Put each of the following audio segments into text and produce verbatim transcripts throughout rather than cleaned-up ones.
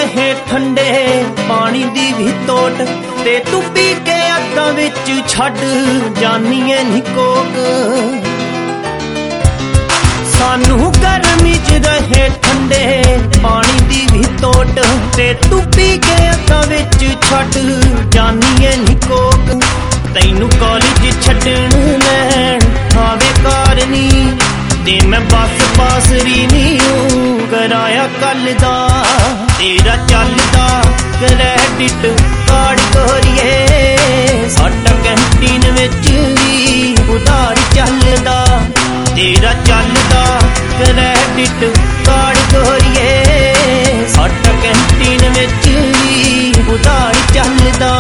रहे ठंडे पानी दी भी तोट ते तू पी के अद्धा विच छड्ड जानी है नी कोक। सानू गर्मी च रहे ठंडे पानी दी भी तोट ते तू पी के अद्धा विच छड्ड जानी है नी कोक। तैनू कॉलेज छड्डण लैण आवे कार नी ते मैं बस पास री नी कराया कल दा तेरा चलदा क्रेडिट कार्ड गोरिए साडा कैंटीन विच भी उधार चलदा तेरा चलदा क्रेडिट कार्ड गोरिए साडा कैंटीन विच भी उधार चलदा।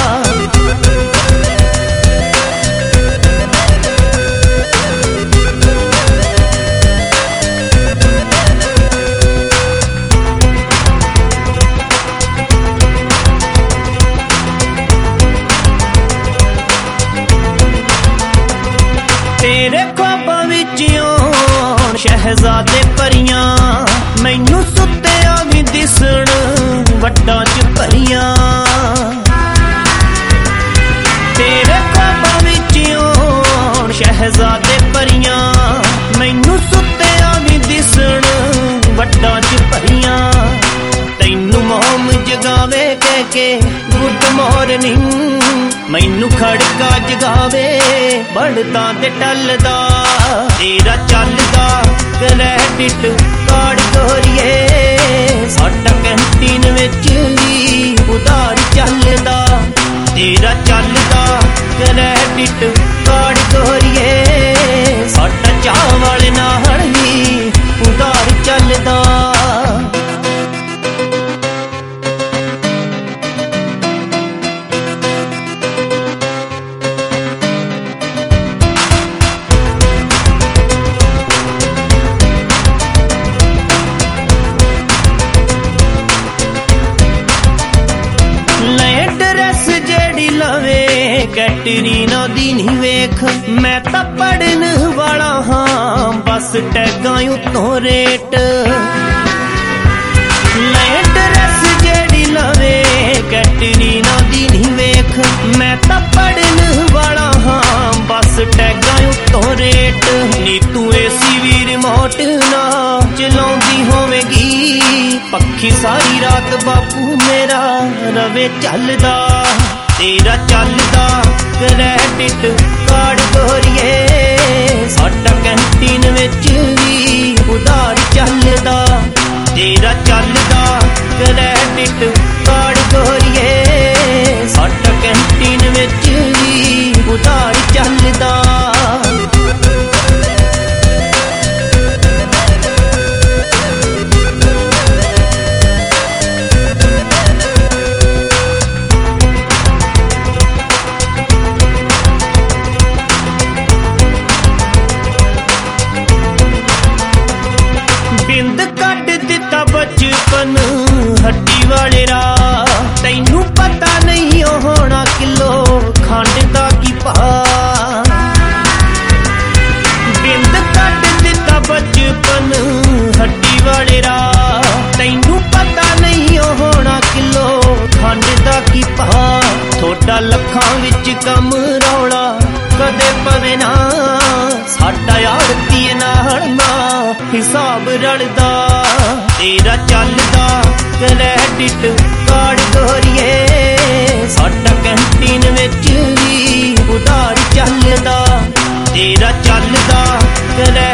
तेरे ख्वाबां विच आउण शहजादे परियां मैनू सुत्तिया भी दिसण वड्डां च परियां। तेरे ख्वाबां विच आउण शहजादे परियां मैनू सुत्तिया भी दिसण वड्डां च परियां। तैनू मोम जगावे कह के गुड मॉर्निंग मैनू खड़का जगावे बढ़दा ते टलदा तेरा चलदा क्रेडिट कार्ड गोरिए साडा कैंटीन विच भी उधार चलदा तेरा चलदा क्रेडिट कार्ड गोरिए साडा चावल नाल भी उधार चलदा। कैटरीना दी नी वेख मैं तां पढ़न वाला हाँ बस टैगां उत्तों रेट। नए ड्रेस जेड़ी लवे कैटरीना दी नी वेख मैं तां पढ़न वाला हाँ बस टैगां उत्तों रेट। नी तू एसी भी रिमोट ना चलाउंदी होवेगी पक्खी सारी रात बापू मेरा रवे चलदा तेरा चलदा क्रेडिट कार्ड गोरिए साडा कैंटीन विच भी उधार चलदा तेरा चलदा क्रेडिट कार्ड गोरिए साडा कैंटीन विच भी उधार चलदा। बिंद कट दिता बचपन हड्डी वाले रा तैनू पता नहीं होना किलो खंड दा की भाव। बिंद कट दिता बचपन हड्डी वाले रा तैनू पता नहीं होना किलो खंड दा की भाव। थोड़ा लखां विच कम रौला कदे पवे ना साडा आड़ती नाल ना हिसाब रलदा तेरा चलदा क्रेडिट कार्ड गोरिए साडा कैंटीन विच भी उधार चलदा तेरा चलदा